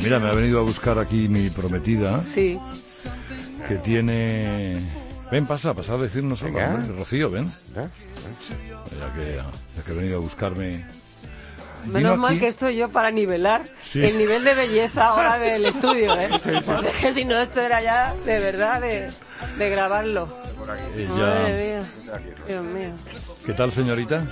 Mira, me ha venido a buscar aquí mi prometida. Sí. Que tiene... Ven, pasa a decirnos algo. Rocío, ven. Ya que ha venido a buscarme... Menos mal que estoy yo para nivelar el nivel de belleza ahora del estudio, ¿eh? Sí. Porque si no, esto era ya de verdad de grabarlo. Madre mía. Dios mío. ¿Qué tal, señorita?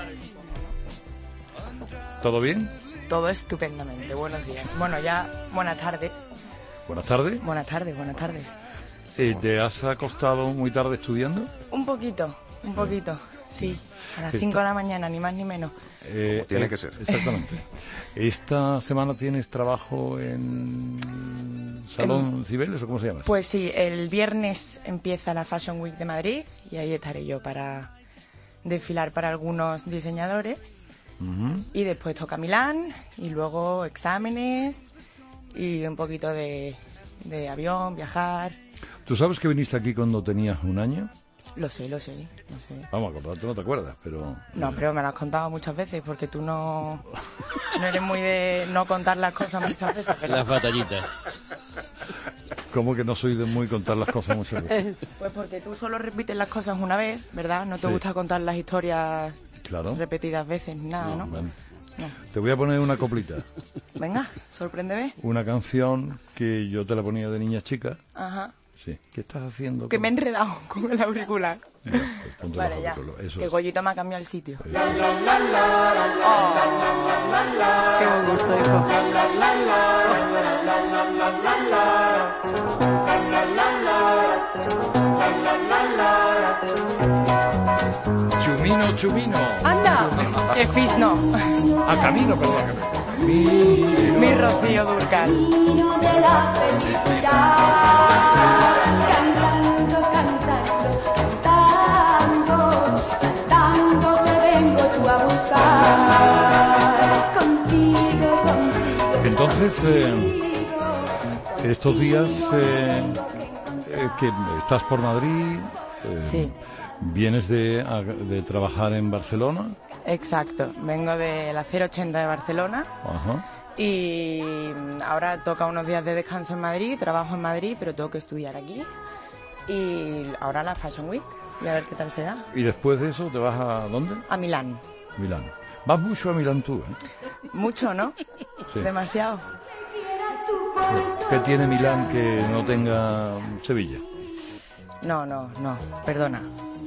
¿Todo bien? Todo estupendamente. Buenos días. Bueno, ya buenas tardes. ¿Buenas tardes? Buenas tardes. ¿Te has acostado muy tarde estudiando? Un poquito, sí. A las 5 de la mañana, ni más ni menos. Tiene que ser. Exactamente. ¿Esta semana tienes trabajo en Salón Cibeles o cómo se llama? Pues sí, el viernes empieza la Fashion Week de Madrid y ahí estaré yo para desfilar para algunos diseñadores. Y después toca Milán y luego exámenes y un poquito de avión, viajar. ¿Tú sabes que viniste aquí cuando tenías un año? Lo sé. Vamos, acordarte no te acuerdas, pero... No, pero me lo has contado muchas veces porque tú no eres muy de no contar las cosas muchas veces. Pero... Las batallitas. ¿Cómo que no soy de muy contar las cosas muchas veces? Pues porque tú solo repites las cosas una vez, ¿verdad? No te gusta contar las historias repetidas veces, nada, ¿no? Bueno. No. Te voy a poner una coplita. Venga, sorpréndeme. Una canción que yo te la ponía de niña chica. Ajá. Sí. ¿Qué estás haciendo? Que me he enredado con el auricular. Ya, pues vale, ya. Que Goyito me ha cambiado el sitio. Sí. Qué buen gusto, hijo. Chumino. ¡Anda! ¡Qué fisno! A camino, perdón. Mi Rocío Dúrcal. De la felicidad, cantando te vengo tú a buscar, contigo. Entonces, estos días que estás por Madrid, sí. ¿Vienes de trabajar en Barcelona? Exacto, vengo de la 080 de Barcelona. Ajá. Y ahora toca unos días de descanso en Madrid, trabajo en Madrid, pero tengo que estudiar aquí. Y ahora la Fashion Week, y a ver qué tal se da. ¿Y después de eso te vas a dónde? A Milán. Milán. ¿Vas mucho a Milán tú, Mucho, ¿no? Sí. Demasiado. ¿Qué tiene Milán que no tenga Sevilla? No, perdona.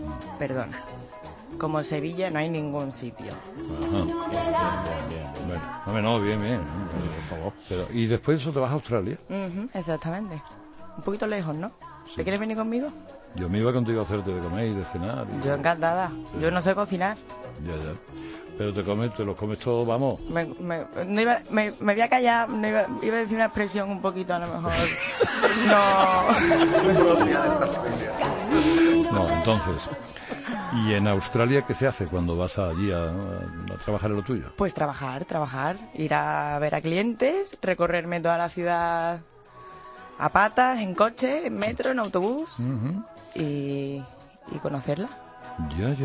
Como Sevilla no hay ningún sitio. Ajá. Bueno, bien, por favor. ¿Y después de eso te vas a Australia? Exactamente. Un poquito lejos, ¿no? Sí. ¿Te quieres venir conmigo? Yo me iba contigo a hacerte de comer y de cenar. Yo encantada. Sí. Yo no sé cocinar. Ya. Pero te los comes todos, vamos. Me voy a callar, iba a decir una expresión un poquito a lo mejor. No, entonces... ¿Y en Australia qué se hace cuando vas allí a trabajar en lo tuyo? Pues trabajar, ir a ver a clientes, recorrerme toda la ciudad a patas, en coche, en metro, en autobús y conocerla. Ya.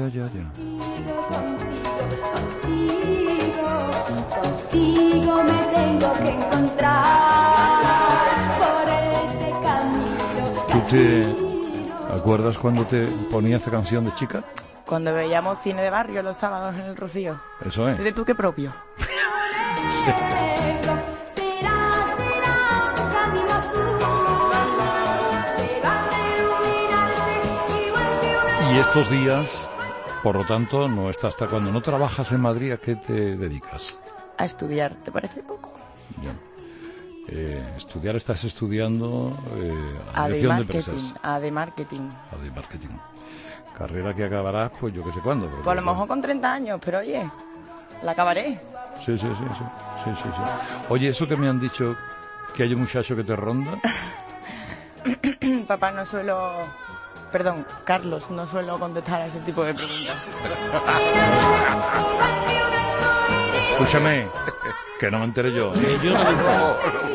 Contigo me tengo que encontrar por este camino. ¿Tú te acuerdas cuando te ponía esta canción de chica? Cuando veíamos cine de barrio los sábados en el Rocío. Eso es. ¿De tú qué propio? Sí. Y estos días, por lo tanto, no estás hasta cuando no trabajas en Madrid, ¿a qué te dedicas? A estudiar, ¿te parece poco? Ya. Estás estudiando dirección de empresas. AD Marketing. Carrera que acabarás, pues yo que sé cuándo. Pues a lo mejor con 30 años, pero oye, la acabaré. Sí. Oye, eso que me han dicho, que hay un muchacho que te ronda. Papá, Carlos, no suelo contestar a ese tipo de preguntas. Escúchame, que no me enteré yo. Yo no me entero.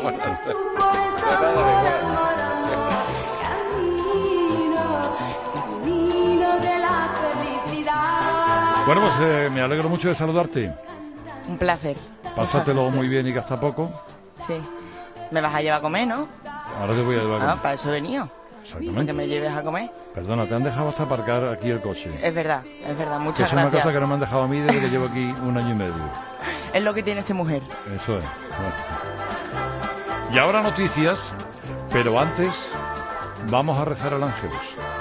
Bueno, pues me alegro mucho de saludarte. Un placer. Pásatelo muy bien y que hasta poco. Sí. Me vas a llevar a comer, ¿no? Ahora te voy a llevar a comer. Para eso he venido. Exactamente. Para que me lleves a comer. Perdona, te han dejado hasta aparcar aquí el coche. Es verdad, muchas gracias. Es una cosa que no me han dejado a mí desde que llevo aquí 1 año y medio. Es lo que tiene esta mujer. Eso es. Bueno. Y ahora noticias, pero antes vamos a rezar al Ángelus.